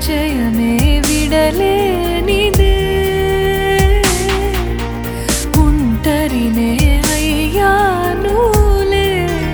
పరిచయమే విడలేనిదే ఒంటరినే అయ్యానులే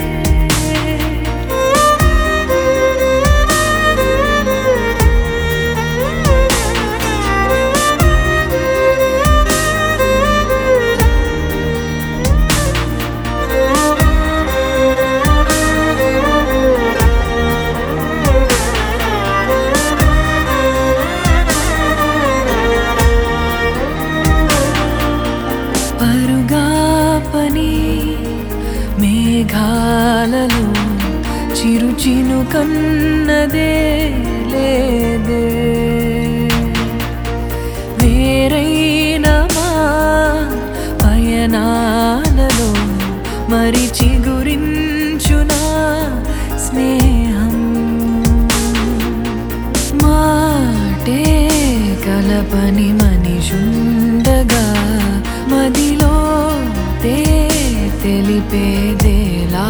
పరుగాపని మేఘాలలో చిరుచిను కన్నదే లేదే వేరైన మా పయనాలలో మరి చిగురించునా స్నేహం మాటే కలపని మనిషుండగా మదిలో తెలిపేదేలా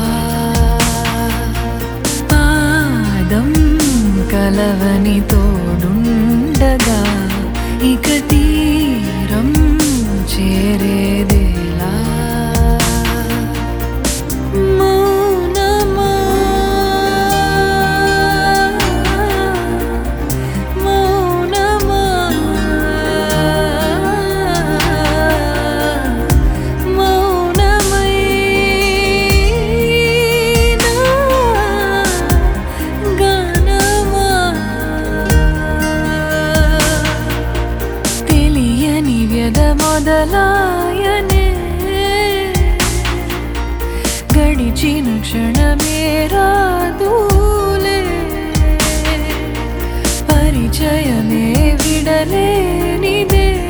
పాదం కలవని తోడుండగా ఇక తీరం చేరేదేలా మౌనమా మౌనమా మౌనమైనా గానమా తెలియని వ్యధ మొదలాయనే గడిచిన క్షణమే రాదులే పరిచయమే విడలేనిదే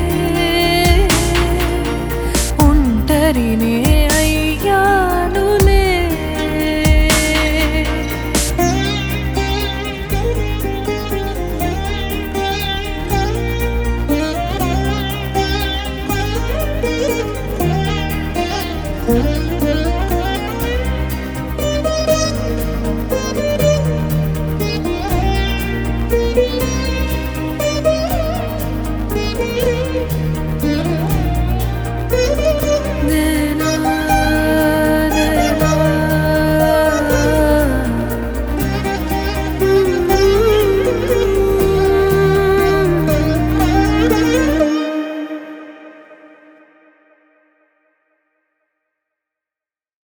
ఒంటరినే అయ్యానులే Thank you.